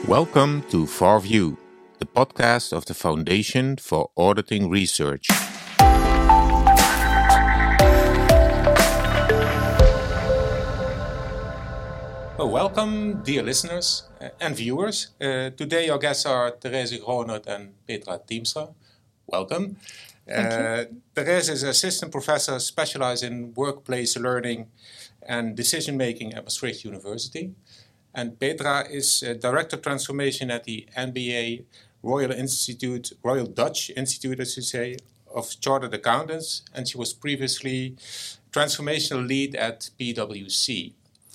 Welcome to FarView, the podcast of the Foundation for Auditing Research. Well, welcome, dear listeners and viewers. Today our guests are Therese Gronert and Petra Teamstra. Welcome. Therese is assistant professor specialized in workplace learning and decision-making at Maastricht University. And Petra is Director Transformation at the NBA Royal Dutch Institute, as you say, of Chartered Accountants, and she was previously Transformational Lead at PwC.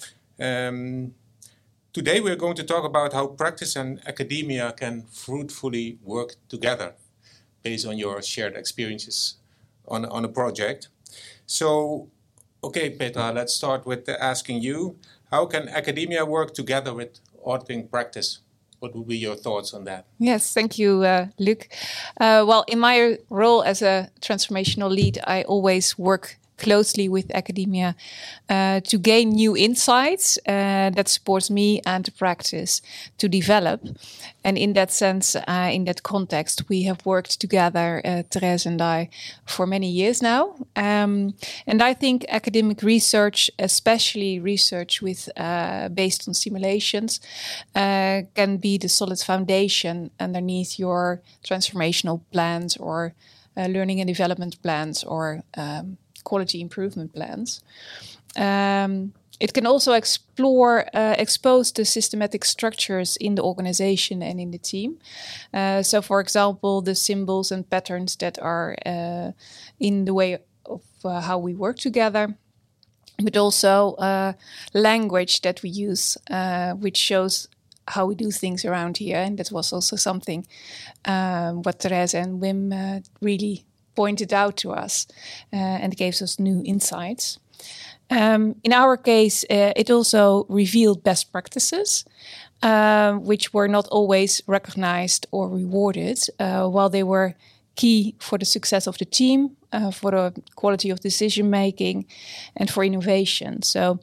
Today we're going to talk about how practice and academia can fruitfully work together based on your shared experiences on a project. So, okay, Petra, let's start with asking you, how can academia work together with auditing practice? What would be your thoughts on that? Yes, thank you, Luc. Well, in my role as a transformational lead, I always work closely with academia to gain new insights that supports me and the practice to develop. And in that sense, in that context, we have worked together, Therese and I, for many years now. And I think academic research, especially research with based on simulations, can be the solid foundation underneath your transformational plans or learning and development plans or quality improvement plans. It can also expose the systematic structures in the organization and in the team. So, for example, the symbols and patterns that are in the way of how we work together, but also language that we use, which shows how we do things around here. And that was also something what Therese and Wim really pointed out to us and gave us new insights. In our case, it also revealed best practices, which were not always recognized or rewarded, while they were key for the success of the team, for the quality of decision making, and for innovation. So,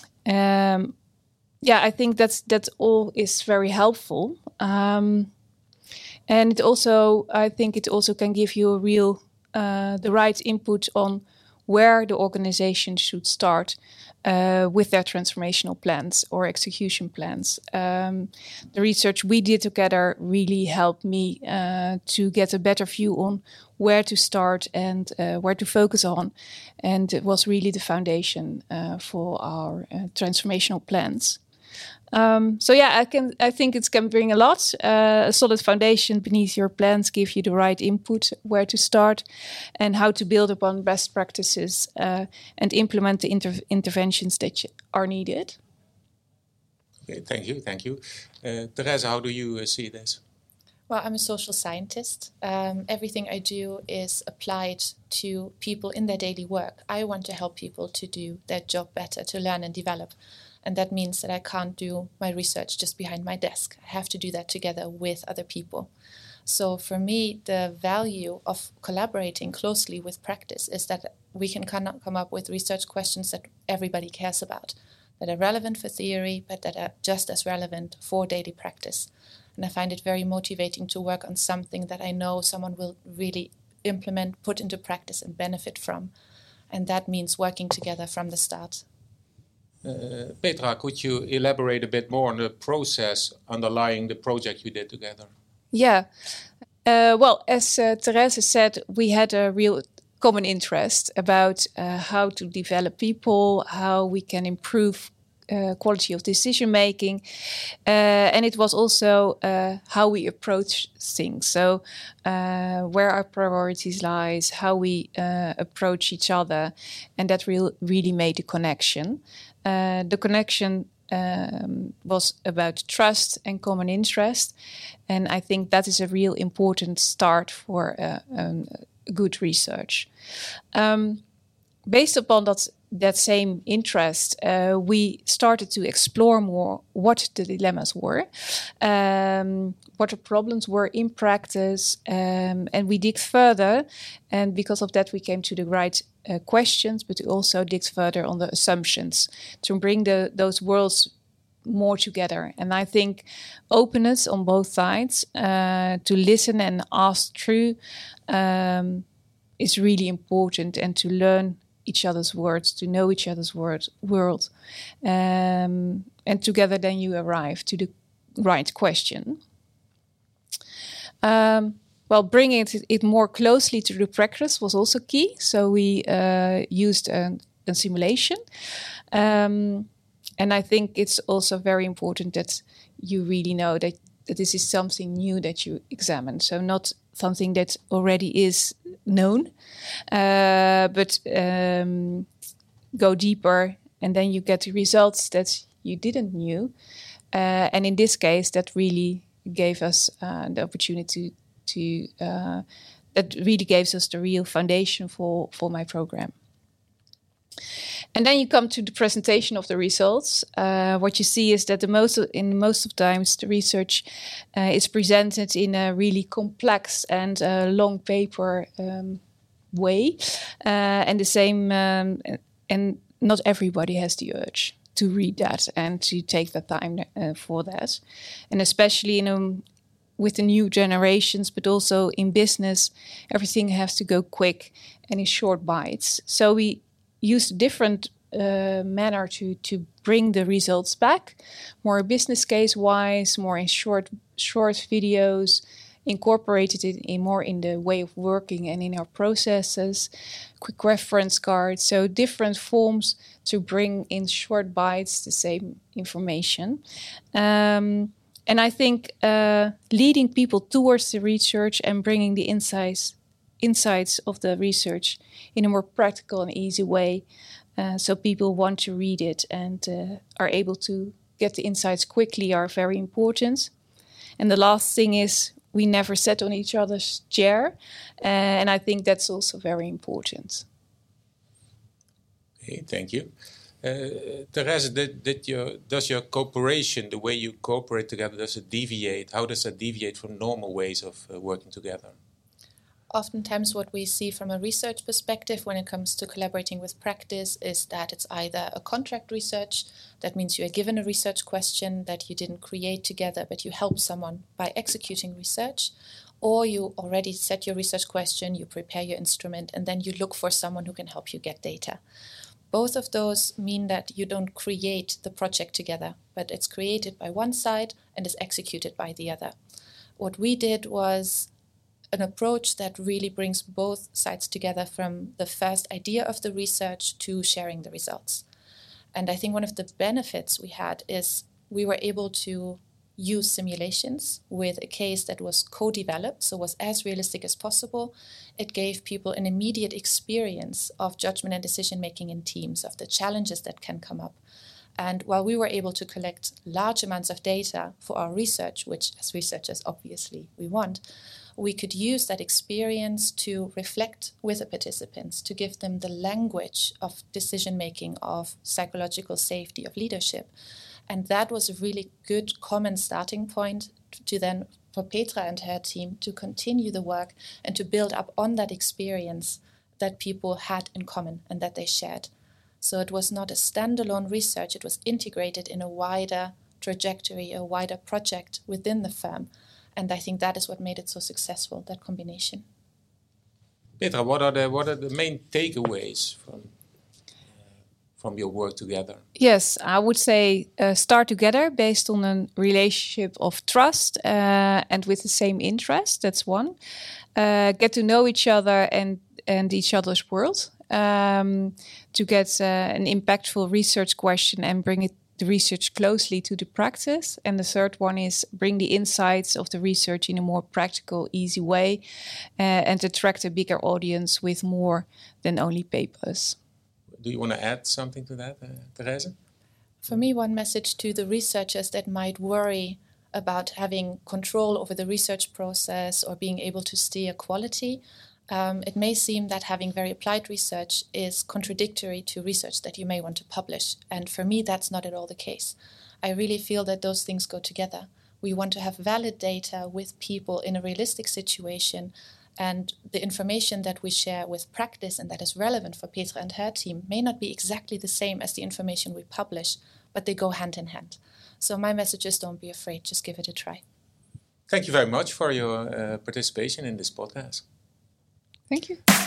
I think that all is very helpful, and it also, I think, it also can give you a real the right input on where the organization should start with their transformational plans or execution plans. The research we did together really helped me to get a better view on where to start and where to focus on. And it was really the foundation for our transformational plans. I think it can bring a lot. A solid foundation beneath your plans give you the right input, where to start, and how to build upon best practices and implement the interventions that are needed. Okay, thank you. Therese, how do you see this? Well, I'm a social scientist. Everything I do is applied to people in their daily work. I want to help people to do their job better, to learn and develop. And that means that I can't do my research just behind my desk. I have to do that together with other people. So for me, the value of collaborating closely with practice is that we can come up with research questions that everybody cares about, that are relevant for theory, but that are just as relevant for daily practice. And I find it very motivating to work on something that I know someone will really implement, put into practice and benefit from. And that means working together from the start. Petra, could you elaborate a bit more on the process underlying the project you did together? Yeah. Well, as Therese said, we had a real common interest about how to develop people, how we can improve quality of decision making, and it was also how we approach things. So where our priorities lies, how we approach each other, and that really made the connection. The connection was about trust and common interest, and I think that is a real important start for good research. Based upon that same interest, we started to explore more what the dilemmas were, what the problems were in practice, and we dig further. And because of that, we came to the right questions, but we also dig further on the assumptions to bring those worlds more together. And I think openness on both sides, to listen and ask through, is really important, and to learn each other's words, to know each other's world. And together then you arrive to the right question. Bringing it more closely to the practice was also key. So we used a simulation. And I think it's also very important that you really know that this is something new that you examine. So not something that already is known, but go deeper, and then you get the results that you didn't knew. And in this case, that really gave us the opportunity that really gives us the real foundation for my program. And then you come to the presentation of the results. What you see is that most of times the research is presented in a really complex and long paper way, and the same. And not everybody has the urge to read that and to take the time for that, and especially with the new generations, but also in business, everything has to go quick and in short bites. So we use a different manner to bring the results back, more business case wise, more in short videos, incorporated it in the way of working and in our processes, quick reference cards, so different forms to bring in short bites the same information. And I think leading people towards the research and bringing the insights of the research in a more practical and easy way, so people want to read it and are able to get the insights quickly, are very important. And the last thing is we never sat on each other's chair, and I think that's also very important. Okay, thank you. Therese, does your cooperation, the way you cooperate together, does it deviate? How does that deviate from normal ways of working together? Oftentimes what we see from a research perspective when it comes to collaborating with practice is that it's either a contract research, that means you are given a research question that you didn't create together, but you help someone by executing research, or you already set your research question, you prepare your instrument, and then you look for someone who can help you get data. Both of those mean that you don't create the project together, but it's created by one side and is executed by the other. What we did was an approach that really brings both sides together, from the first idea of the research to sharing the results. And I think one of the benefits we had is we were able to use simulations with a case that was co-developed, so was as realistic as possible. It gave people an immediate experience of judgment and decision-making in teams, of the challenges that can come up. And while we were able to collect large amounts of data for our research, which as researchers obviously we want, we could use that experience to reflect with the participants, to give them the language of decision-making, of psychological safety, of leadership. And that was a really good common starting point to then, for Petra and her team, to continue the work and to build up on that experience that people had in common and that they shared. So it was not a standalone research, it was integrated in a wider trajectory, a wider project within the firm. And I think that is what made it so successful, that combination. Petra, what are the main takeaways from your work together? Yes, I would say start together based on a relationship of trust and with the same interest. That's one. Get to know each other and each other's world, to get an impactful research question and bring the research closely to the practice. And the third one is bring the insights of the research in a more practical, easy way, and attract a bigger audience with more than only papers. Do you want to add something to that, Therese? For me, one message to the researchers that might worry about having control over the research process or being able to steer quality, it may seem that having very applied research is contradictory to research that you may want to publish. And for me, that's not at all the case. I really feel that those things go together. We want to have valid data with people in a realistic situation, and the information that we share with practice and that is relevant for Petra and her team may not be exactly the same as the information we publish, but they go hand in hand. So my message is don't be afraid, just give it a try. Thank you very much for your participation in this podcast. Thank you.